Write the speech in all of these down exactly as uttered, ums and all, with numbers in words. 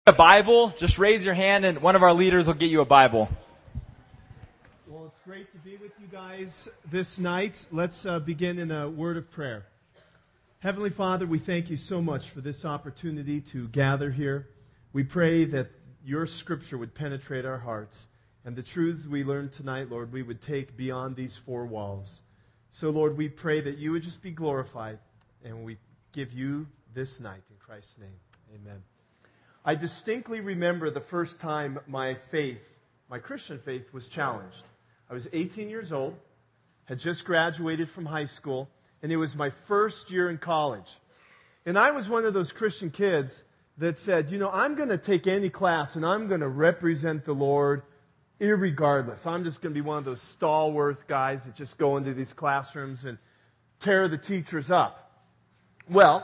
A Bible, just raise your hand and one of our leaders will get you a Bible. Well, it's great to be with you guys this night. Let's uh, begin in a word of prayer. Heavenly Father, we thank you so much for this opportunity to gather here. We pray that your scripture would penetrate our hearts and the truths we learned tonight, Lord, we would take beyond these four walls. So, Lord, we pray that you would just be glorified, and we give you this night in Christ's name. Amen. I distinctly remember the first time my faith, my Christian faith, was challenged. I was eighteen years old, had just graduated from high school, and it was my first year in college. And I was one of those Christian kids that said, you know, I'm going to take any class and I'm going to represent the Lord irregardless. I'm just going to be one of those stalwart guys that just go into these classrooms and tear the teachers up. Well,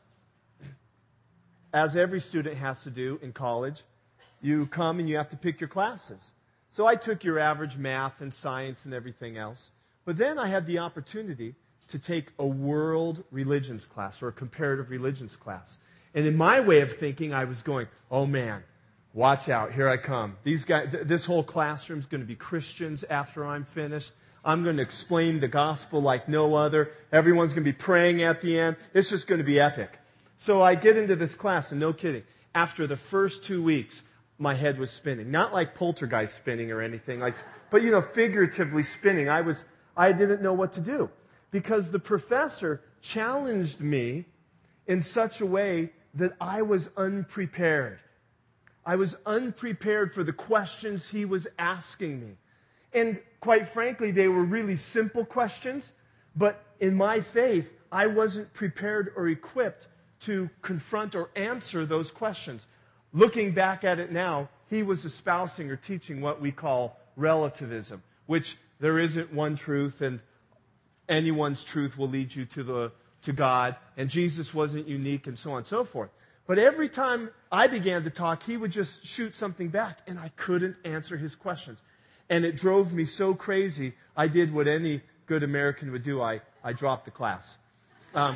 as every student has to do in college, you come and you have to pick your classes. So I took your average math and science and everything else. But then I had the opportunity to take a world religions class or a comparative religions class. And in my way of thinking, I was going, oh man, watch out, here I come. These guys, th- this whole classroom is going to be Christians after I'm finished. I'm going to explain the gospel like no other. Everyone's going to be praying at the end. It's just going to be epic. So I get into this class, and no kidding, after the first two weeks, my head was spinning. Not like poltergeist spinning or anything, like, but, you know, figuratively spinning. I was, I didn't know what to do because the professor challenged me in such a way that I was unprepared. I was unprepared for the questions he was asking me. And quite frankly, they were really simple questions, but in my faith, I wasn't prepared or equipped to confront or answer those questions. Looking back at it now, he was espousing or teaching what we call relativism, which there isn't one truth and anyone's truth will lead you to the to God, and Jesus wasn't unique and so on and so forth. But every time I began to talk, he would just shoot something back, and I couldn't answer his questions. And it drove me so crazy, I did what any good American would do. I, I dropped the class. Um,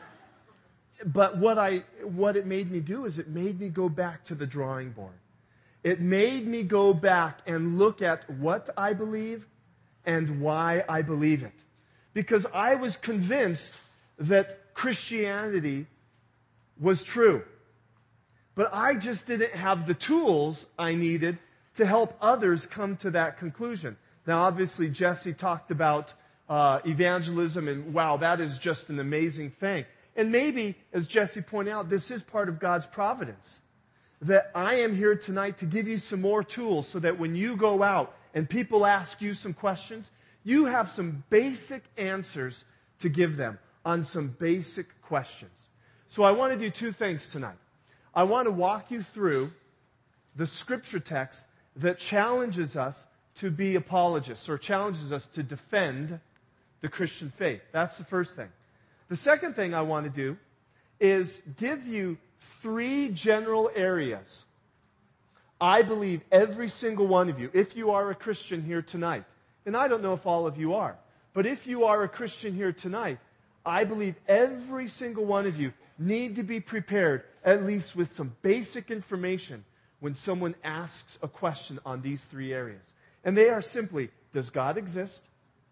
But what I what it made me do is it made me go back to the drawing board. It made me go back and look at what I believe and why I believe it. Because I was convinced that Christianity was true. But I just didn't have the tools I needed to help others come to that conclusion. Now, obviously, Jesse talked about uh, evangelism, and wow, that is just an amazing thing. And maybe, as Jesse pointed out, this is part of God's providence. That I am here tonight to give you some more tools so that when you go out and people ask you some questions, you have some basic answers to give them on some basic questions. So I want to do two things tonight. I want to walk you through the scripture text that challenges us to be apologists or challenges us to defend the Christian faith. That's the first thing. The second thing I want to do is give you three general areas. I believe every single one of you, if you are a Christian here tonight, and I don't know if all of you are, but if you are a Christian here tonight, I believe every single one of you need to be prepared at least with some basic information when someone asks a question on these three areas. And they are simply, does God exist?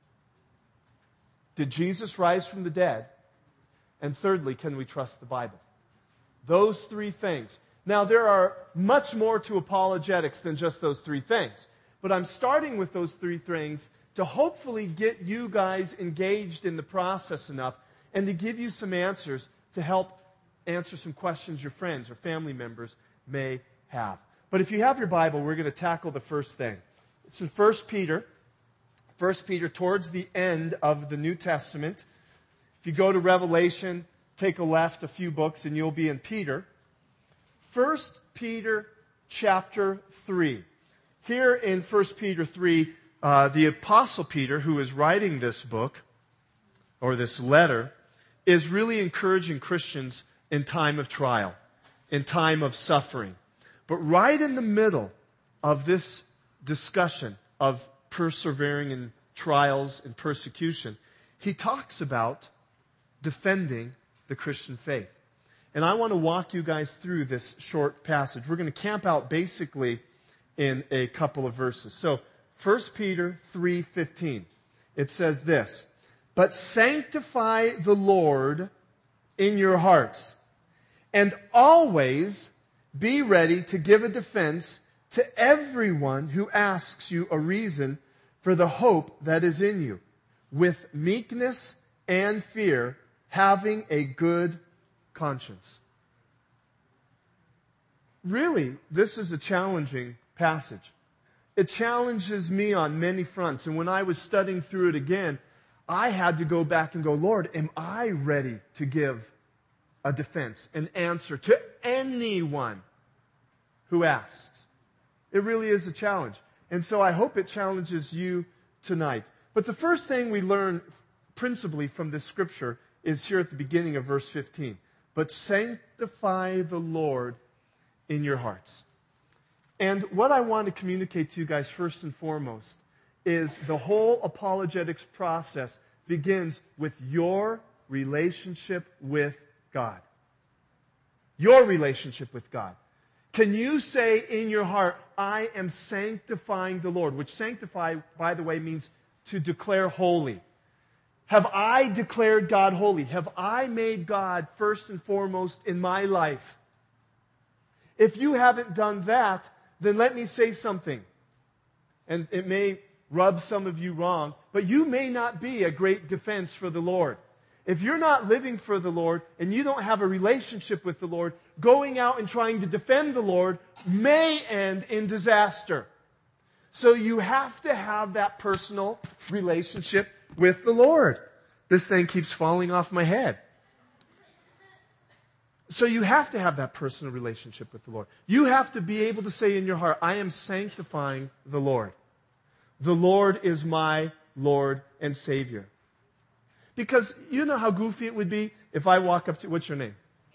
Did Jesus rise from the dead? And thirdly, can we trust the Bible? Those three things. Now, there are much more to apologetics than just those three things. But I'm starting with those three things to hopefully get you guys engaged in the process enough and to give you some answers to help answer some questions your friends or family members may have. But if you have your Bible, we're going to tackle the first thing. It's in First Peter. First Peter, towards the end of the New Testament. If you go to Revelation, take a left a few books and you'll be in Peter. First Peter chapter three. Here in First Peter three, uh, the Apostle Peter, who is writing this book, or this letter, is really encouraging Christians in time of trial, in time of suffering. But right in the middle of this discussion of persevering in trials and persecution, he talks about defending the Christian faith. And I want to walk you guys through this short passage. We're going to camp out basically in a couple of verses. So, First Peter three fifteen. It says this, "But sanctify the Lord in your hearts, and always be ready to give a defense to everyone who asks you a reason for the hope that is in you, with meekness and fear, having a good conscience." Really, this is a challenging passage. It challenges me on many fronts. And when I was studying through it again, I had to go back and go, Lord, am I ready to give a defense, an answer to anyone who asks? It really is a challenge. And so I hope it challenges you tonight. But the first thing we learn principally from this scripture is here at the beginning of verse fifteen. "But sanctify the Lord in your hearts." And what I want to communicate to you guys first and foremost is the whole apologetics process begins with your relationship with God. Your relationship with God. Can you say in your heart, I am sanctifying the Lord? Which sanctify, by the way, means to declare holy. Have I declared God holy? Have I made God first and foremost in my life? If you haven't done that, then let me say something. And it may rub some of you wrong, but you may not be a great defense for the Lord. If you're not living for the Lord and you don't have a relationship with the Lord, going out and trying to defend the Lord may end in disaster. So you have to have that personal relationship with the Lord. This thing keeps falling off my head. So you have to have that personal relationship with the Lord. You have to be able to say in your heart, I am sanctifying the Lord. The Lord is my Lord and Savior. Because you know how goofy it would be if I walk up to, what's your name?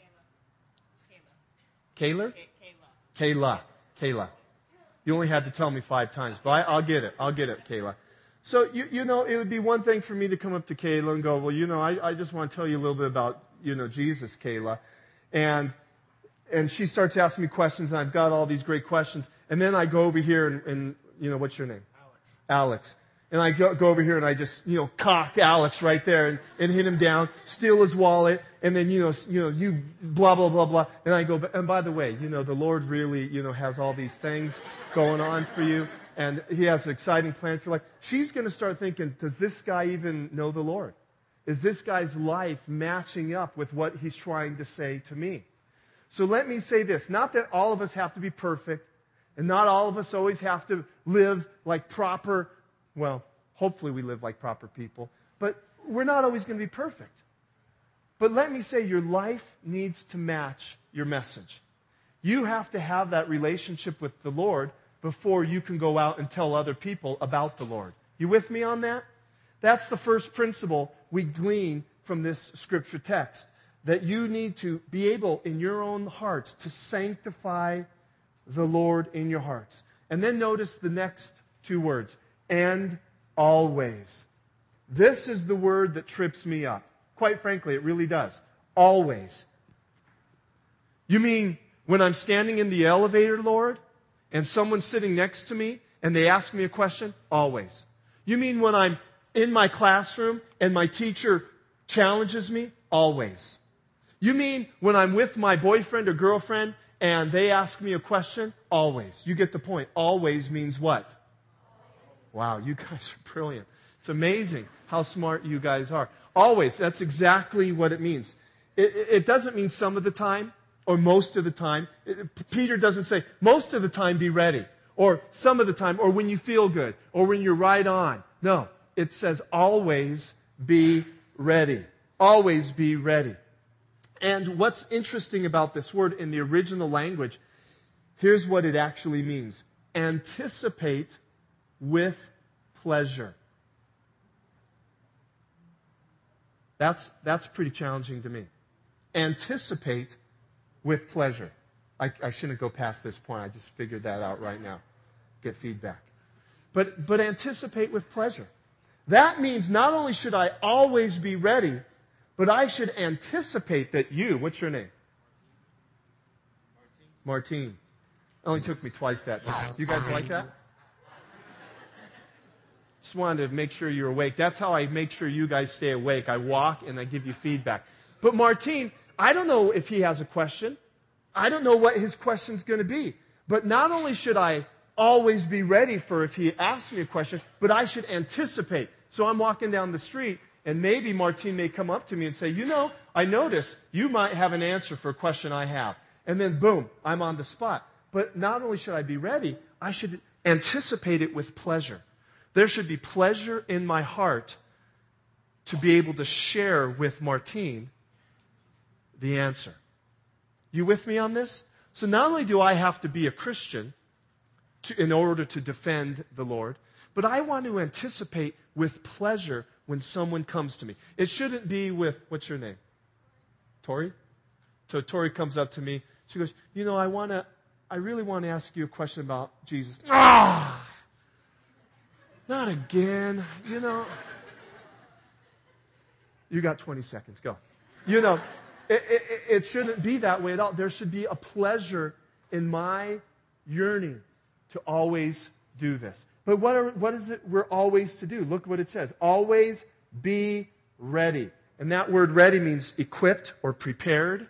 Kayla. Kayla? Kayla. Kayla. Kayla. You only had to tell me five times, but I, I'll get it. I'll get it, Kayla. So, you, you know, it would be one thing for me to come up to Kayla and go, well, you know, I, I just want to tell you a little bit about, you know, Jesus, Kayla. And and she starts asking me questions, and I've got all these great questions. And then I go over here and, and you know, what's your name? Alex. Alex. And I go, go over here and I just, you know, cock Alex right there and, and hit him down, steal his wallet, and then, you know, you know, you blah, blah, blah, blah. And I go, and by the way, you know, the Lord really, you know, has all these things going on for you. And He has an exciting plan for your life. She's going to start thinking, does this guy even know the Lord? Is this guy's life matching up with what he's trying to say to me? So let me say this. Not that all of us have to be perfect, and not all of us always have to live like proper, well, hopefully we live like proper people, but we're not always going to be perfect. But let me say your life needs to match your message. You have to have that relationship with the Lord before you can go out and tell other people about the Lord. You with me on that? That's the first principle we glean from this scripture text. That you need to be able in your own hearts to sanctify the Lord in your hearts. And then notice the next two words. And always. This is the word that trips me up. Quite frankly, it really does. Always. You mean when I'm standing in the elevator, Lord, and someone's sitting next to me and they ask me a question? Always. You mean when I'm in my classroom and my teacher challenges me? Always. You mean when I'm with my boyfriend or girlfriend and they ask me a question? Always. You get the point. Always means what? Wow, you guys are brilliant. It's amazing how smart you guys are. Always. That's exactly what it means. It, it doesn't mean some of the time or most of the time. It, Peter doesn't say most of the time be ready or some of the time or when you feel good or when you're right on. No. It says always be ready. Always be ready. And what's interesting about this word in the original language, here's what it actually means. Anticipate with pleasure. That's, that's pretty challenging to me. Anticipate with pleasure. I, I shouldn't go past this point. I just figured that out right now. Get feedback. But, but anticipate with pleasure. That means not only should I always be ready, but I should anticipate that you, what's your name? Martine. It only took me twice that time. You guys like that? Just wanted to make sure you're awake. That's how I make sure you guys stay awake. I walk and I give you feedback. But Martine, I don't know if he has a question. I don't know what his question's going to be. But not only should I always be ready for if he asks me a question, but I should anticipate. So I'm walking down the street, and maybe Martine may come up to me and say, you know, I notice you might have an answer for a question I have. And then, boom, I'm on the spot. But not only should I be ready, I should anticipate it with pleasure. There should be pleasure in my heart to be able to share with Martine the answer. You with me on this? So not only do I have to be a Christian to, in order to defend the Lord, but I want to anticipate with pleasure when someone comes to me. It shouldn't be with, what's your name? Tori? So Tori comes up to me. She goes, you know, I want to, I really want to ask you a question about Jesus. Ah! Not again, you know. You got twenty seconds, go. You know, it, it, it shouldn't be that way at all. There should be a pleasure in my yearning to always do this. But what, are, what is it we're always to do? Look what it says. Always be ready. And that word ready means equipped or prepared.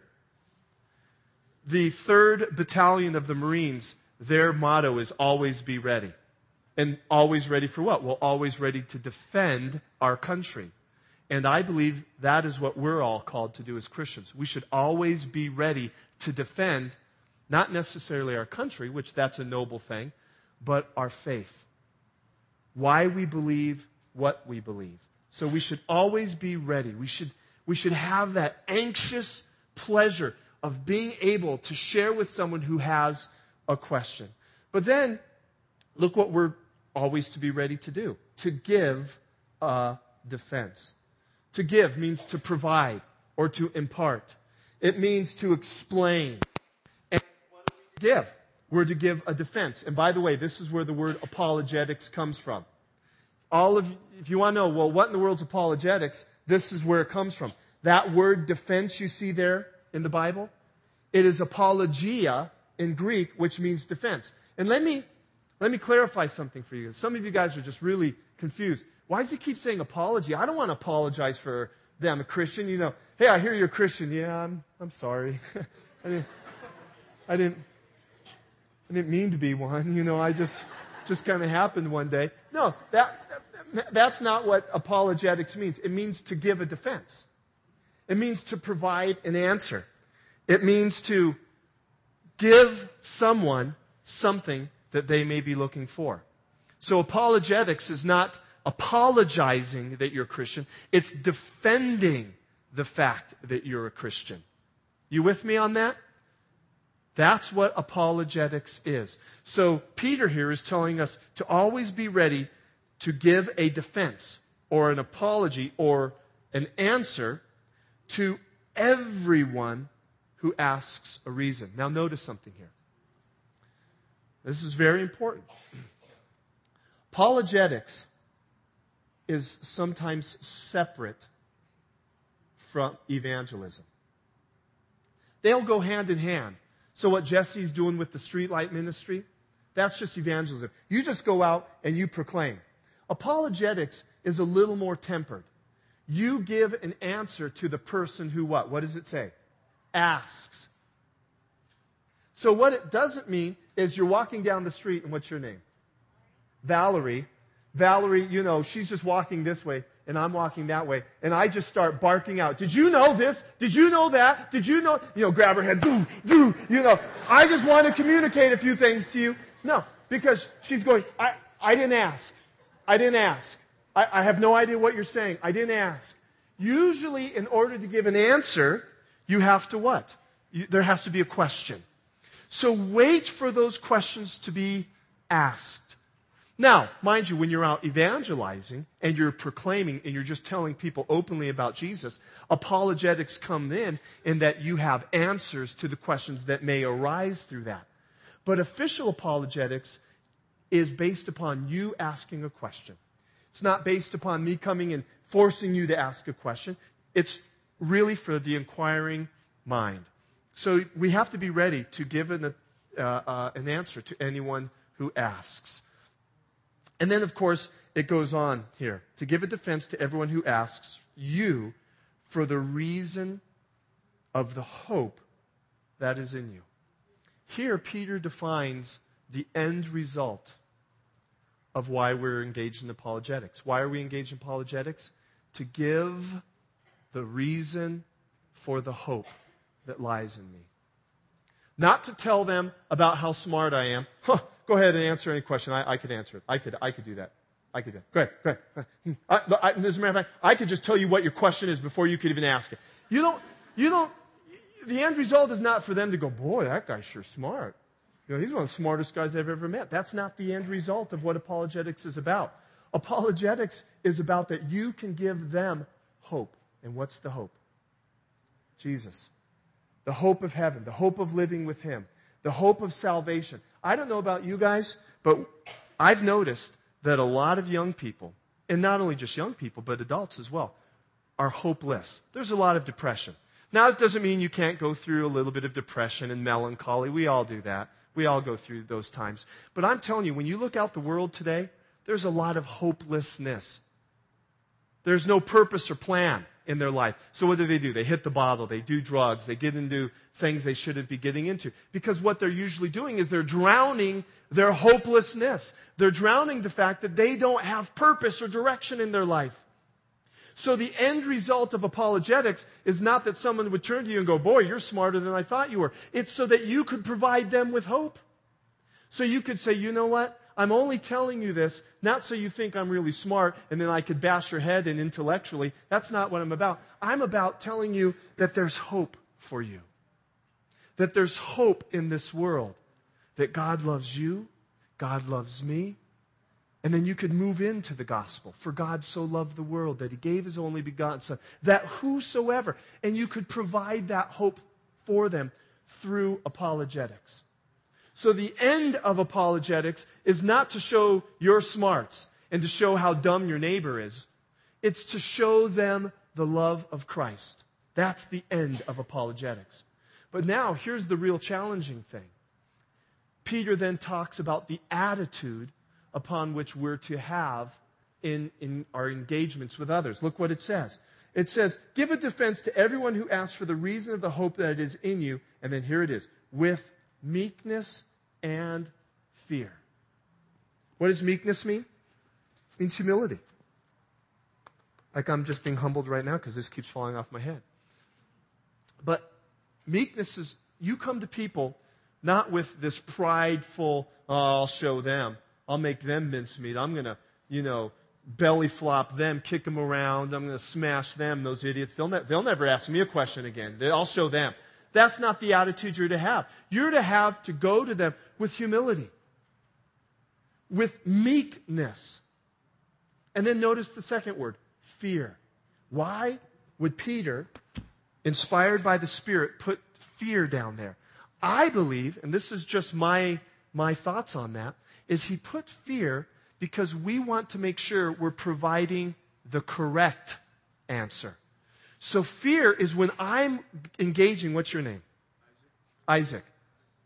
The third Battalion of the Marines, their motto is always be ready. And always ready for what? Well, always ready to defend our country. And I believe that is what we're all called to do as Christians. We should always be ready to defend, not necessarily our country, which that's a noble thing, but our faith. Why we believe what we believe. So we should always be ready. We should, we should have that anxious pleasure of being able to share with someone who has a question. But then, look what we're always to be ready to do. To give a defense. To give means to provide or to impart. It means to explain. And what do we give? We're to give a defense. And by the way, this is where the word apologetics comes from. All of you, if you want to know, well, what in the world's apologetics? This is where it comes from. That word defense you see there in the Bible, it is apologia in Greek, which means defense. And let me Let me clarify something for you. Some of you guys are just really confused. Why does he keep saying apology? I don't want to apologize for them, a Christian. You know, hey, I hear you're a Christian. Yeah, I'm I'm sorry. I didn't I didn't I didn't mean to be one. You know, I just just kind of happened one day. No, that that's not what apologetics means. It means to give a defense. It means to provide an answer. It means to give someone something that they may be looking for. So apologetics is not apologizing that you're a Christian. It's defending the fact that you're a Christian. You with me on that? That's what apologetics is. So Peter here is telling us to always be ready to give a defense or an apology or an answer to everyone who asks a reason. Now notice something here. This is very important. Apologetics is sometimes separate from evangelism. They'll go hand in hand. So what Jesse's doing with the streetlight ministry, that's just evangelism. You just go out and you proclaim. Apologetics is a little more tempered. You give an answer to the person who what? What does it say? Asks. So what it doesn't mean is you're walking down the street and what's your name? Valerie. Valerie, you know, she's just walking this way and I'm walking that way and I just start barking out. Did you know this? Did you know that? Did you know? You know, grab her head. Doo, doo, you know, I just want to communicate a few things to you. No, because she's going, I, I didn't ask. I didn't ask. I, I have no idea what you're saying. I didn't ask. Usually in order to give an answer, you have to what? You, there has to be a question. So wait for those questions to be asked. Now, mind you, when you're out evangelizing and you're proclaiming and you're just telling people openly about Jesus, apologetics come in in that you have answers to the questions that may arise through that. But official apologetics is based upon you asking a question. It's not based upon me coming and forcing you to ask a question. It's really for the inquiring mind. So we have to be ready to give an uh, uh, an answer to anyone who asks. And then, of course, it goes on here. To give a defense to everyone who asks you for the reason of the hope that is in you. Here, Peter defines the end result of why we're engaged in apologetics. Why are we engaged in apologetics? To give the reason for the hope that lies in me. Not to tell them about how smart I am. Huh, go ahead and answer any question. I, I could answer it. I could, I could do that. I could do it. Go ahead. Go ahead. I, I, as a matter of fact, I could just tell you what your question is before you could even ask it. You don't, you don't, the end result is not for them to go, boy, that guy's sure smart. You know, he's one of the smartest guys I've ever met. That's not the end result of what apologetics is about. Apologetics is about that you can give them hope. And what's the hope? Jesus. The hope of heaven. The hope of living with Him. The hope of salvation. I don't know about you guys, but I've noticed that a lot of young people, and not only just young people, but adults as well, are hopeless. There's a lot of depression. Now, it doesn't mean you can't go through a little bit of depression and melancholy. We all do that. We all go through those times. But I'm telling you, when you look out the world today, there's a lot of hopelessness. There's no purpose or plan in their life. So what do they do? They hit the bottle. They do drugs. They get into things they shouldn't be getting into. Because what they're usually doing is they're drowning their hopelessness. They're drowning the fact that they don't have purpose or direction in their life. So the end result of apologetics is not that someone would turn to you and go, boy, you're smarter than I thought you were. It's so that you could provide them with hope. So you could say, you know what? I'm only telling you this, not so you think I'm really smart and then I could bash your head in intellectually. That's not what I'm about. I'm about telling you that there's hope for you. That there's hope in this world. That God loves you. God loves me. And then you could move into the gospel. For God so loved the world that He gave His only begotten Son. That whosoever. And you could provide that hope for them through apologetics. So the end of apologetics is not to show your smarts and to show how dumb your neighbor is. It's to show them the love of Christ. That's the end of apologetics. But now, here's the real challenging thing. Peter then talks about the attitude upon which we're to have in, in our engagements with others. Look what it says. It says, give a defense to everyone who asks for the reason of the hope that is in you. And then here it is. With meekness and fear. What does meekness mean? It means humility. Like I'm just being humbled right now because this keeps falling off my head. But meekness is, you come to people not with this prideful, oh, I'll show them. I'll make them mincemeat. I'm going to, you know, belly flop them, kick them around. I'm going to smash them, those idiots. They'll, ne- they'll never ask me a question again. I'll show them. That's not the attitude you're to have. You're to have to go to them with humility, with meekness. And then notice the second word, fear. Why would Peter, inspired by the Spirit, put fear down there? I believe, and this is just my, my thoughts on that, is he put fear because we want to make sure we're providing the correct answer. So fear is when I'm engaging, what's your name? Isaac. Isaac.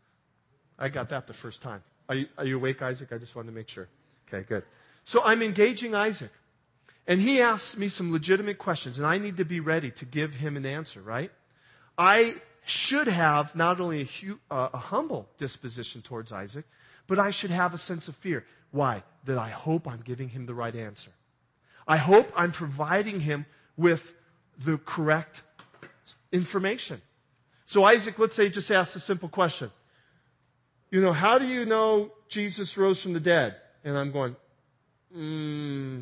I got that the first time. Are you, are you awake, Isaac? I just wanted to make sure. Okay, good. So I'm engaging Isaac. And he asks me some legitimate questions, and I need to be ready to give him an answer, right? I should have not only a, hu- uh, a humble disposition towards Isaac, but I should have a sense of fear. Why? That I hope I'm giving him the right answer. I hope I'm providing him with the correct information. So Isaac, let's say, just asked a simple question. You know, how do you know Jesus rose from the dead? And I'm going, hmm,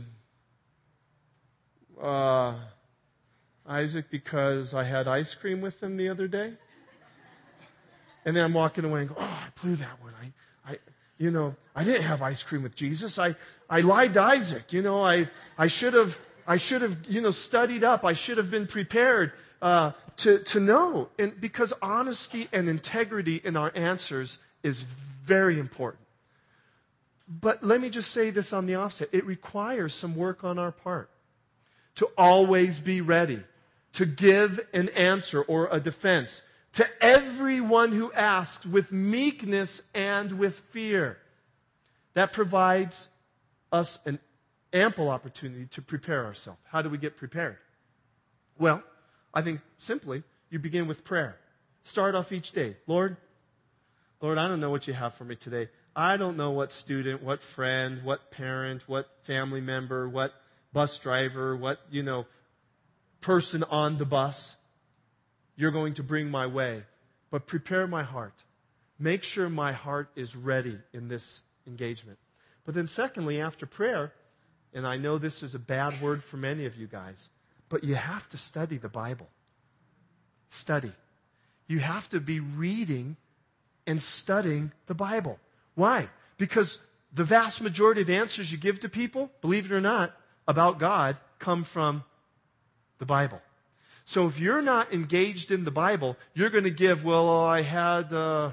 uh, Isaac, because I had ice cream with him the other day. And then I'm walking away and go, oh, I blew that one. I, I, you know, I didn't have ice cream with Jesus. I, I lied to Isaac. You know, I, I should have, I should have, you know, studied up. I should have been prepared uh, to to know. And because honesty and integrity in our answers is very important. But let me just say this on the offset: it requires some work on our part to always be ready to give an answer or a defense to everyone who asks with meekness and with fear. That provides us an ample opportunity to prepare ourselves. How do we get prepared? Well, I think simply you begin with prayer. Start off each day. Lord, Lord, I don't know what you have for me today. I don't know what student, what friend, what parent, what family member, what bus driver, what, you know, person on the bus you're going to bring my way. But prepare my heart. Make sure my heart is ready in this engagement. But then secondly, after prayer, and I know this is a bad word for many of you guys, but you have to study the Bible. Study. You have to be reading and studying the Bible. Why? Because the vast majority of answers you give to people, believe it or not, about God come from the Bible. So if you're not engaged in the Bible, you're going to give, well, oh, I had, uh,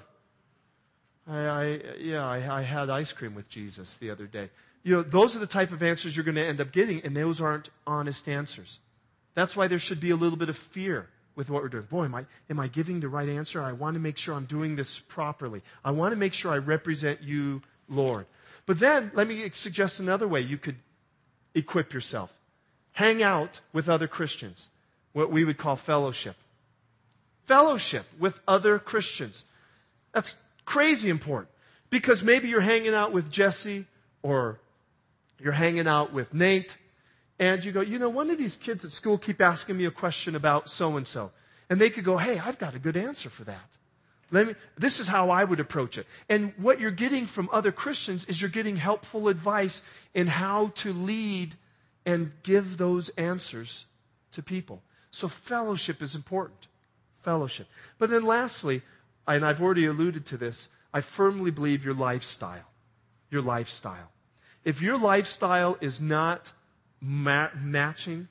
I, I, yeah, I, I had ice cream with Jesus the other day. You know, those are the type of answers you're going to end up getting, and those aren't honest answers. That's why there should be a little bit of fear with what we're doing. Boy, am I, am I giving the right answer? I want to make sure I'm doing this properly. I want to make sure I represent you, Lord. But then, let me suggest another way you could equip yourself. Hang out with other Christians, what we would call fellowship. Fellowship with other Christians. That's crazy important. Because maybe you're hanging out with Jesse, or you're hanging out with Nate, and you go, you know, one of these kids at school keep asking me a question about so-and-so. And they could go, hey, I've got a good answer for that. Let me, this is how I would approach it. And what you're getting from other Christians is you're getting helpful advice in how to lead and give those answers to people. So fellowship is important. Fellowship. But then lastly, and I've already alluded to this, I firmly believe your lifestyle. Your lifestyle. If your lifestyle is not ma- matching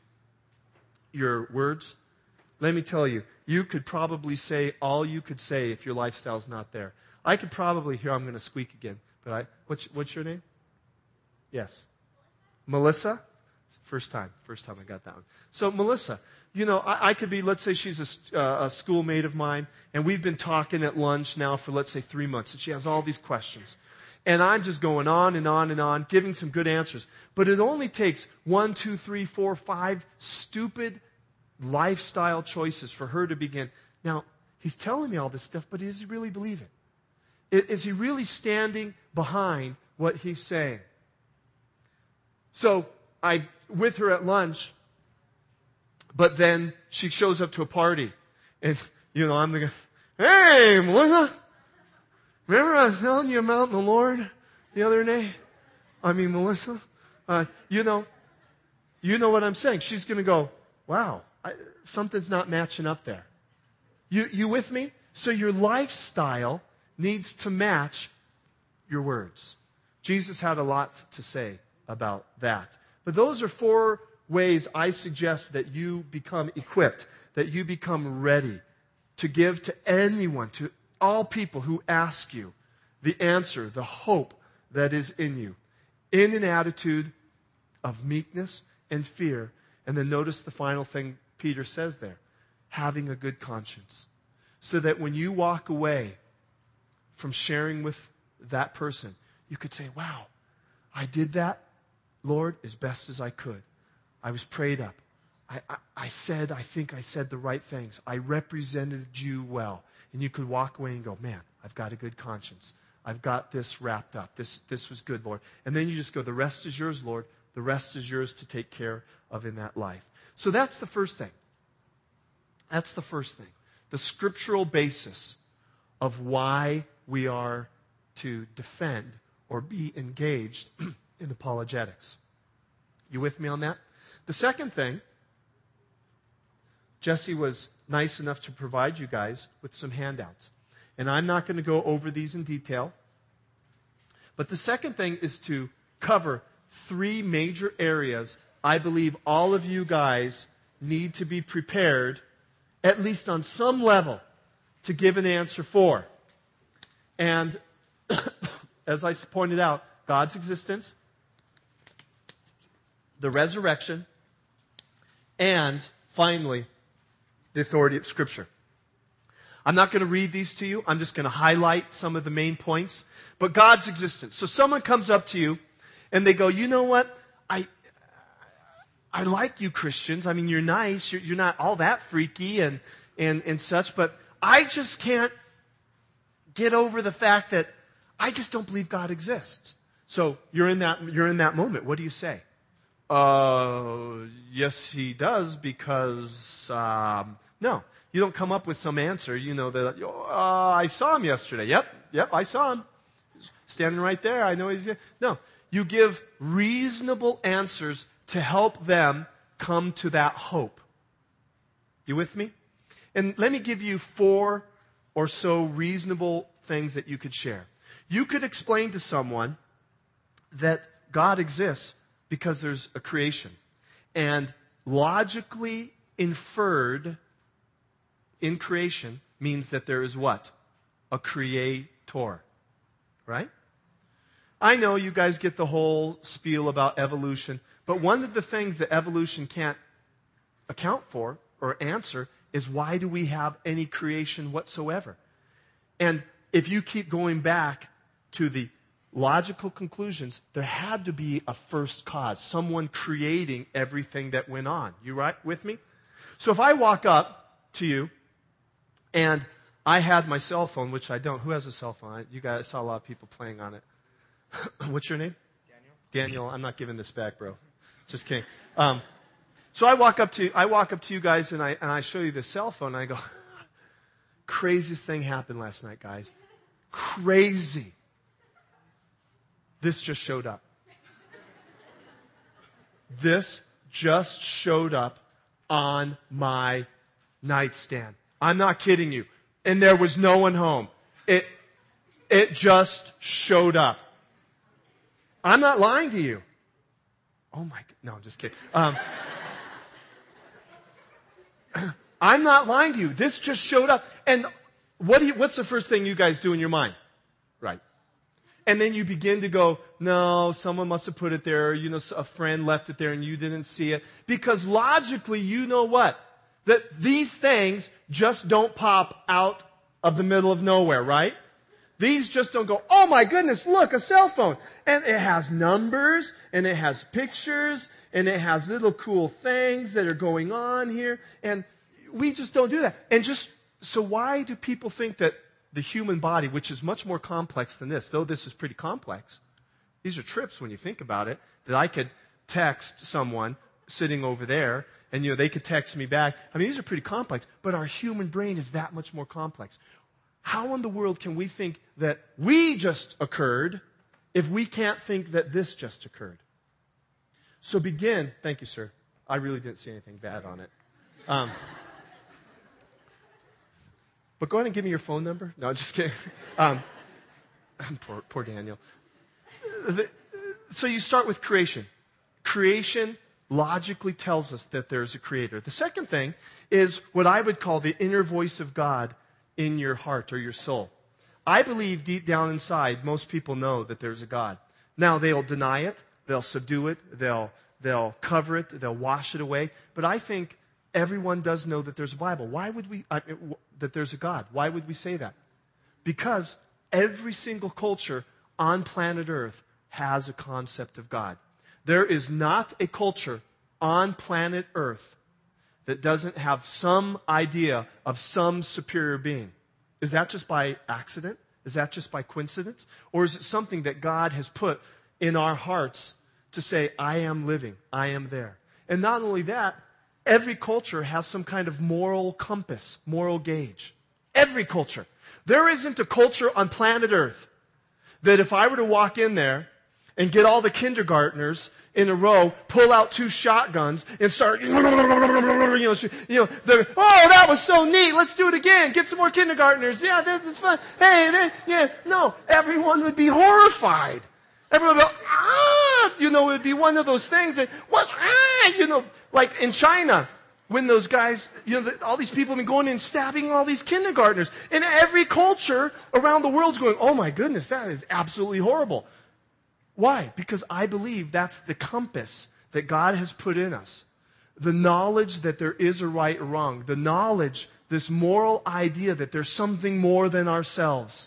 your words, let me tell you, you could probably say all you could say if your lifestyle's not there. I could probably, here I'm going to squeak again, but I, what's, what's your name? Yes. Melissa? First time, first time I got that one. So Melissa, you know, I, I could be, let's say she's a, uh, a schoolmate of mine, and we've been talking at lunch now for, let's say, three months, and she has all these questions. And I'm just going on and on and on, giving some good answers. But it only takes one, two, three, four, five stupid lifestyle choices for her to begin. Now, he's telling me all this stuff, but does he really believe it? Is he really standing behind what he's saying? So, I, with her at lunch, but then she shows up to a party. And, you know, I'm the guy, hey, Melissa, remember I was telling you about the Lord the other day? I mean, Melissa, uh, you know, you know what I'm saying. She's going to go, wow, I, something's not matching up there. You, you with me? So your lifestyle needs to match your words. Jesus had a lot to say about that. But those are four ways I suggest that you become equipped, that you become ready to give to anyone, to all people who ask you the answer, the hope that is in you, in an attitude of meekness and fear. And then notice the final thing Peter says there, having a good conscience. So that when you walk away from sharing with that person, you could say, wow, I did that, Lord, as best as I could. I was prayed up. I, I, I said, I think I said the right things. I represented you well. And you could walk away and go, man, I've got a good conscience. I've got this wrapped up. This, this was good, Lord. And then you just go, the rest is yours, Lord. The rest is yours to take care of in that life. So that's the first thing. That's the first thing. The scriptural basis of why we are to defend or be engaged in apologetics. You with me on that? The second thing, Jesse was nice enough to provide you guys with some handouts. And I'm not going to go over these in detail. But the second thing is to cover three major areas I believe all of you guys need to be prepared, at least on some level, to give an answer for. And as I pointed out, God's existence, the resurrection, and finally, the authority of Scripture. I'm not going to read these to you. I'm just going to highlight some of the main points. But God's existence. So someone comes up to you and they go, you know what? I I like you Christians. I mean, you're nice. You're, you're not all that freaky and, and, and such. But I just can't get over the fact that I just don't believe God exists. So you're in that, you're in that moment. What do you say? Uh, yes, he does because, um, no. You don't come up with some answer, you know, that, uh, I saw him yesterday. Yep, yep, I saw him. Standing right there, I know he's here. No, you give reasonable answers to help them come to that hope. You with me? And let me give you four or so reasonable things that you could share. You could explain to someone that God exists because there's a creation. And logically inferred in creation means that there is what? A creator. Right? I know you guys get the whole spiel about evolution, but one of the things that evolution can't account for or answer is why do we have any creation whatsoever? And if you keep going back to the logical conclusions, there had to be a first cause, someone creating everything that went on. You right with me? So if I walk up to you and I had my cell phone, which I don't. Who has a cell phone? You guys, I saw a lot of people playing on it. What's your name? Daniel. Daniel, I'm not giving this back, bro. Just kidding. Um, so I walk up to I walk up to you guys and I and I show you the cell phone and I go, craziest thing happened last night, guys. Crazy. This just showed up. This just showed up on my nightstand. I'm not kidding you. And there was no one home. It, it just showed up. I'm not lying to you. Oh my, no, I'm just kidding. Um, I'm not lying to you. This just showed up. And what do you, what's the first thing you guys do in your mind? Right. And then you begin to go, no, someone must have put it there. You know, a friend left it there and you didn't see it. Because logically, you know what? That these things just don't pop out of the middle of nowhere, right? These just don't go, oh my goodness, look, a cell phone. And it has numbers, and it has pictures, and it has little cool things that are going on here. And we just don't do that. And just, so why do people think that the human body, which is much more complex than this, though this is pretty complex, these are trips when you think about it, that I could text someone sitting over there, and, you know, they could text me back. I mean, these are pretty complex, but our human brain is that much more complex. How in the world can we think that we just occurred if we can't think that this just occurred? So begin. Thank you, sir. I really didn't see anything bad on it. Um, but go ahead and give me your phone number. No, just kidding. Um, poor, poor Daniel. The, so you start with creation. Creation logically tells us that there's a creator. The second thing is what I would call the inner voice of God in your heart or your soul. I believe deep down inside, most people know that there's a God. Now, they'll deny it, they'll subdue it, they'll, they'll cover it, they'll wash it away. But I think everyone does know that there's a Bible. Why would we, uh, that there's a God? Why would we say that? Because every single culture on planet Earth has a concept of God. There is not a culture on planet Earth that doesn't have some idea of some superior being. Is that just by accident? Is that just by coincidence? Or is it something that God has put in our hearts to say, I am living, I am there? And not only that, every culture has some kind of moral compass, moral gauge. Every culture. There isn't a culture on planet Earth that if I were to walk in there and get all the kindergartners in a row, pull out two shotguns, and start, you know, you know, oh, that was so neat. Let's do it again. Get some more kindergartners. Yeah, this is fun. Hey, that, yeah. No, everyone would be horrified. Everyone would go, ah, you know, it would be one of those things that, what, ah, you know, like in China, when those guys, you know, all these people have been going and stabbing all these kindergartners. And every culture around the world's going, oh my goodness, that is absolutely horrible. Why? Because I believe that's the compass that God has put in us. the knowledge that there is a right or wrong, the knowledge, this moral idea that there's something more than ourselves.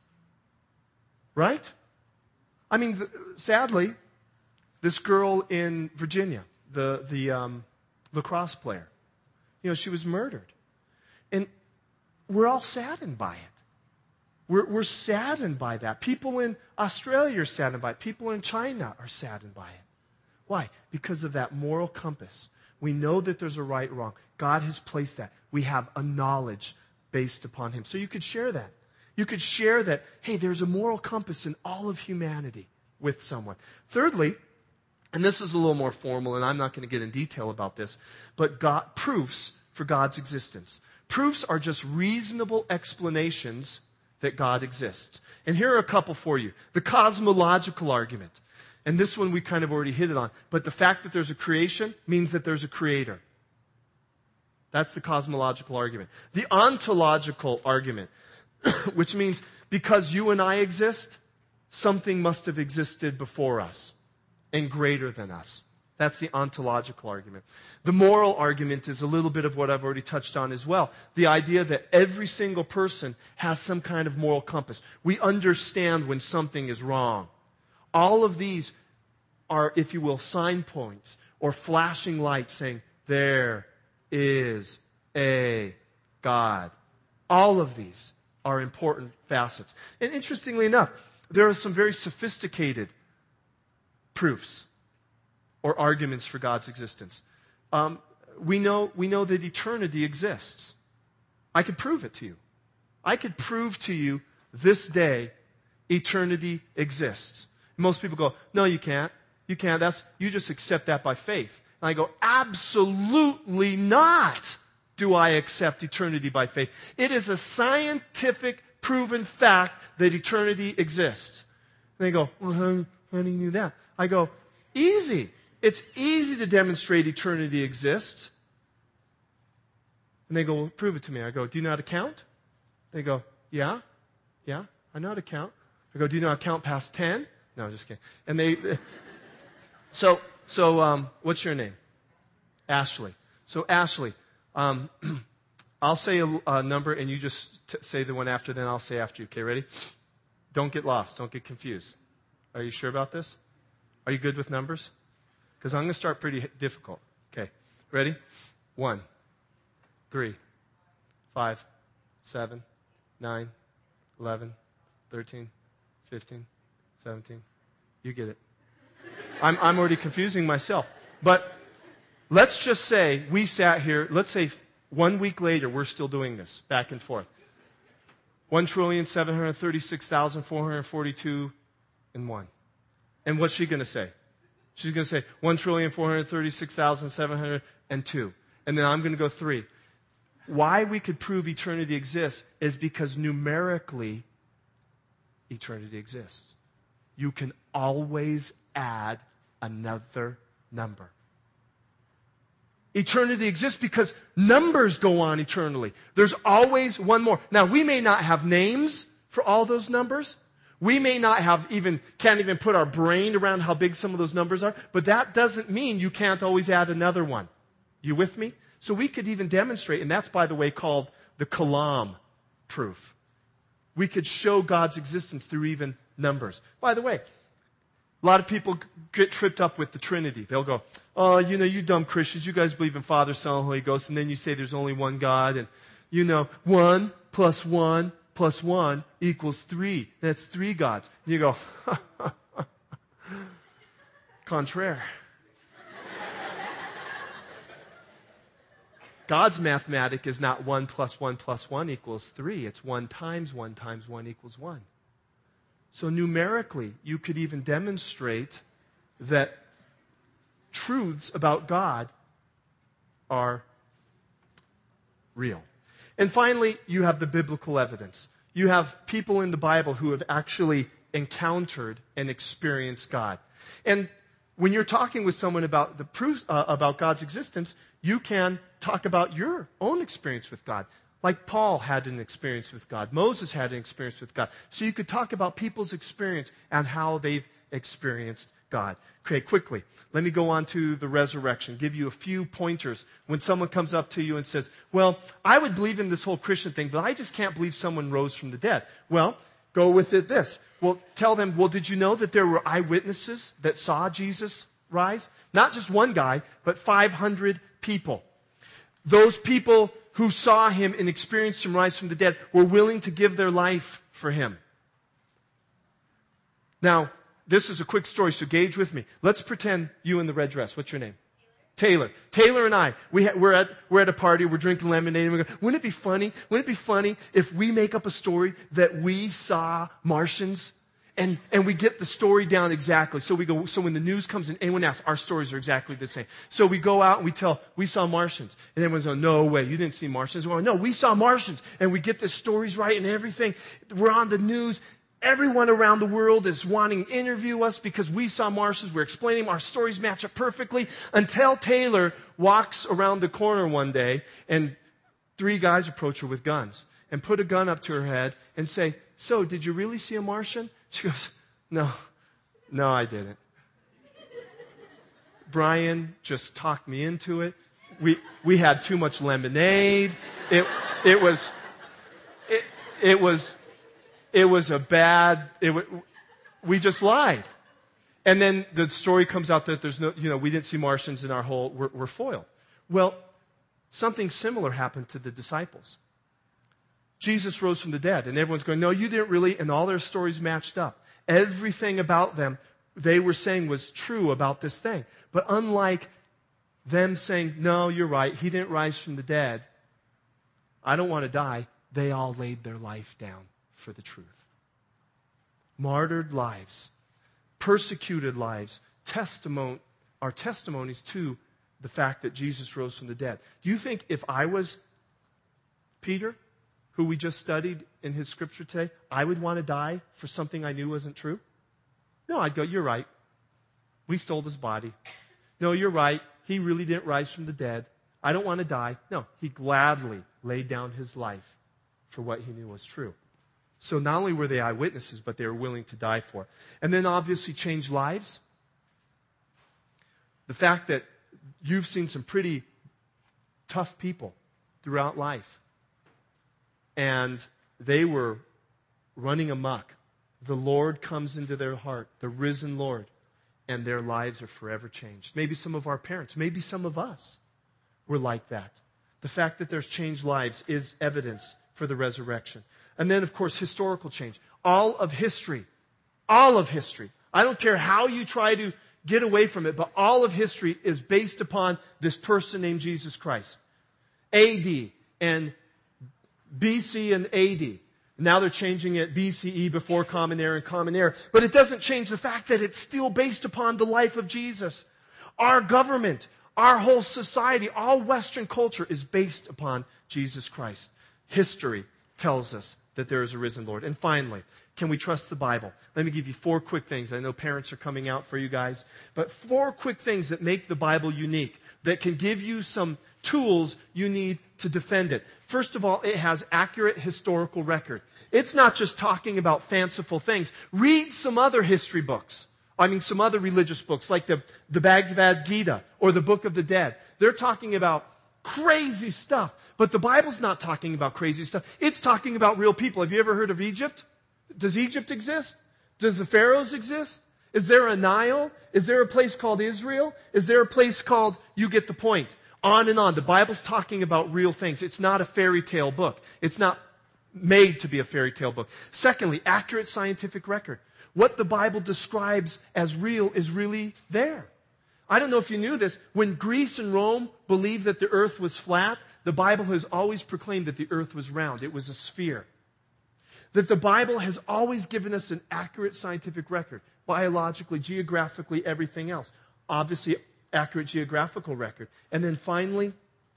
Right? I mean, th- sadly, this girl in Virginia, the, the um, lacrosse player, you know, she was murdered. And we're all saddened by it. We're, we're saddened by that. People in Australia are saddened by it. People in China are saddened by it. Why? Because of that moral compass. We know that there's a right and wrong. God has placed that. We have a knowledge based upon Him. So you could share that. You could share that, hey, there's a moral compass in all of humanity with someone. Thirdly, and this is a little more formal, and I'm not going to get in detail about this, but God, proofs for God's existence. Proofs are just reasonable explanations that God exists. And here are a couple for you. The cosmological argument. And this one we kind of already hit it on. But the fact that there's a creation means that there's a creator. That's the cosmological argument. The ontological argument, which means because you and I exist, something must have existed before us and greater than us. That's the ontological argument. The moral argument is a little bit of what I've already touched on as well. The idea that every single person has some kind of moral compass. We understand when something is wrong. All of these are, if you will, sign points or flashing lights saying, there is a God. All of these are important facets. And interestingly enough, there are some very sophisticated proofs or arguments for God's existence. Um, we know, we know that eternity exists. I could prove it to you. I could prove to you this day eternity exists. Most people go, no, you can't. You can't. That's, you just accept that by faith. And I go, absolutely not do I accept eternity by faith. It is a scientific proven fact that eternity exists. And they go, well, how, how do you know that? I go, easy. It's easy to demonstrate eternity exists. And they go, well, prove it to me. I go, do you know how to count? They go, yeah, yeah, I know how to count. I go, do you know how to count past ten? No, just kidding. And they, so, so, um, what's your name? Ashley. So Ashley, um, I'll say a, a number and you just t- say the one after, then I'll say after you. Okay, ready? Don't get lost. Don't get confused. Are you sure about this? Are you good with numbers? Because I'm going to start pretty difficult. Okay, ready? One, three, five, seven, nine, eleven, thirteen, fifteen, seventeen. You get it. I'm, I'm already confusing myself. But let's just say we sat here, let's say one week later, we're still doing this, back and forth. One trillion, seven hundred thirty-six thousand, four hundred forty-two and one. And what's she going to say? She's going to say one trillion, four hundred thirty-six thousand, seven hundred two. And then I'm going to go three. Why we could prove eternity exists is because numerically, eternity exists. You can always add another number. Eternity exists because numbers go on eternally. There's always one more. Now, we may not have names for all those numbers. We may not have even, can't even put our brain around how big some of those numbers are, but that doesn't mean you can't always add another one. You with me? So we could even demonstrate, and that's, by the way, called the Kalam proof. We could show God's existence through even numbers. By the way, a lot of people get tripped up with the Trinity. They'll go, oh, you know, you dumb Christians, you guys believe in Father, Son, and Holy Ghost, and then you say there's only one God, and, you know, one plus one plus one equals three. That's three gods. And you go, contraire. God's mathematic is not one plus one plus one equals three. It's one times one times one equals one. So numerically, you could even demonstrate that truths about God are real. And finally, you have the biblical evidence. You have people in the Bible who have actually encountered and experienced God. And when you're talking with someone about the proof uh, about God's existence, you can talk about your own experience with God. Like Paul had an experience with God. Moses had an experience with God. So you could talk about people's experience and how they've experienced God. Okay, quickly. Let me go on to the resurrection. Give you a few pointers. When someone comes up to you and says, well, I would believe in this whole Christian thing, but I just can't believe someone rose from the dead. Well, go with it this. Well, tell them, well, did you know that there were eyewitnesses that saw Jesus rise? Not just one guy, but five hundred people. Those people who saw him and experienced him rise from the dead were willing to give their life for him. Now, this is a quick story, so gauge with me. Let's pretend you in the red dress. What's your name? Taylor. Taylor and I, we ha- we're at we're at a party, we're drinking lemonade, and we go, wouldn't it be funny? Wouldn't it be funny if we make up a story that we saw Martians? And, and we get the story down exactly. So we go, so when the news comes in, anyone asks, our stories are exactly the same. So we go out and we tell, we saw Martians. And everyone's going, no way, you didn't see Martians. We're going, no, we saw Martians. And we get the stories right and everything. We're on the news. Everyone around the world is wanting to interview us because we saw Martians. We're explaining our stories match up perfectly until Taylor walks around the corner one day and three guys approach her with guns and put a gun up to her head and say, so did you really see a Martian? She goes, no, no, I didn't. Brian just talked me into it. We, we had too much lemonade. It, it was, it, it was, it was a bad, it was, we just lied. And then the story comes out that there's no, you know, we didn't see Martians in our whole, we're, we're foiled. Well, something similar happened to the disciples. Jesus rose from the dead, and everyone's going, no, you didn't really, and all their stories matched up. Everything about them, they were saying was true about this thing. But unlike them saying, no, you're right, he didn't rise from the dead, I don't want to die, they all laid their life down for the truth. Martyred lives, persecuted lives, testimony, are testimonies to the fact that Jesus rose from the dead. Do you think if I was Peter, who we just studied in his scripture today, I would want to die for something I knew wasn't true? No, I'd go, you're right. We stole his body. No, you're right. He really didn't rise from the dead. I don't want to die. No, he gladly laid down his life for what he knew was true. So not only were they eyewitnesses, but they were willing to die for it. And then obviously change lives. The fact that you've seen some pretty tough people throughout life. And they were running amok. The Lord comes into their heart, the risen Lord, and their lives are forever changed. Maybe some of our parents, maybe some of us were like that. The fact that there's changed lives is evidence for the resurrection. And then, of course, historical change. All of history, all of history, I don't care how you try to get away from it, but all of history is based upon this person named Jesus Christ. A D and B C and A D. Now they're changing it B C E, before Common Era and Common Era. But it doesn't change the fact that it's still based upon the life of Jesus. Our government, our whole society, all Western culture is based upon Jesus Christ. History tells us that there is a risen Lord. And finally, can we trust the Bible? Let me give you four quick things. I know parents are coming out for you guys. But four quick things that make the Bible unique, that can give you some tools you need to defend it. First of all, it has accurate historical record. It's not just talking about fanciful things. Read some other history books. I mean, some other religious books like the, the Bhagavad Gita or the Book of the Dead. They're talking about crazy stuff. But the Bible's not talking about crazy stuff. It's talking about real people. Have you ever heard of Egypt? Does Egypt exist? Does the pharaohs exist? Is there a Nile? Is there a place called Israel? Is there a place called, you get the point. On and on. The Bible's talking about real things. It's not a fairy tale book. It's not made to be a fairy tale book. Secondly, accurate scientific record. What the Bible describes as real is really there. I don't know if you knew this. When Greece and Rome believed that the earth was flat, the Bible has always proclaimed that the earth was round. It was a sphere. That the Bible has always given us an accurate scientific record. Biologically, geographically, everything else. Obviously, accurate geographical record. And then finally,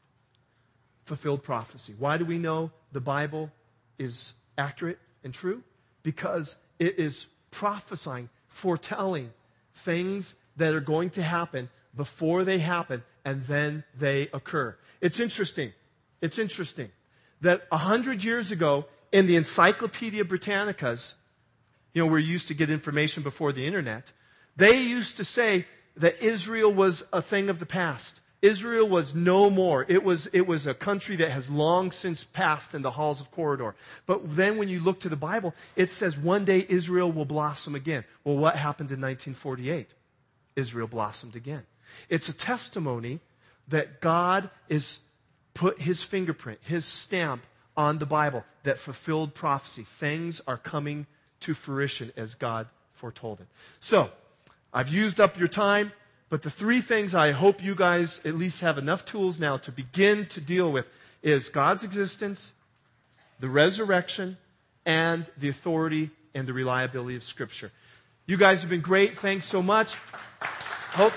fulfilled prophecy. Why do we know the Bible is accurate and true? Because it is prophesying, foretelling things that are going to happen before they happen, and then they occur. It's interesting. It's interesting that a hundred years ago in the Encyclopedia Britannicas, you know, where you used to get information before the internet, They used to say that Israel was a thing of the past. Israel was no more. It was, it was a country that has long since passed in the halls of Corridor. But then when you look to the Bible, it says one day Israel will blossom again. Well, what happened in nineteen forty-eight? Israel blossomed again. It's a testimony that God is put his fingerprint, his stamp on the Bible that fulfilled prophecy. Things are coming to fruition as God foretold it. So, I've used up your time, but the three things I hope you guys at least have enough tools now to begin to deal with is God's existence, the resurrection, and the authority and the reliability of Scripture. You guys have been great. Thanks so much. Hope,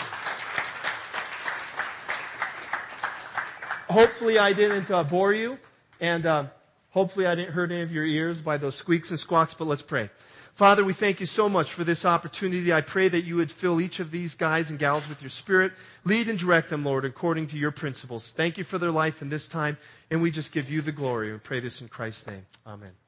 hopefully I didn't uh, bore you, and uh, hopefully I didn't hurt any of your ears by those squeaks and squawks, but let's pray. Father, we thank you so much for this opportunity. I pray that you would fill each of these guys and gals with your Spirit. Lead and direct them, Lord, according to your principles. Thank you for their life in this time, and we just give you the glory. We pray this in Christ's name. Amen.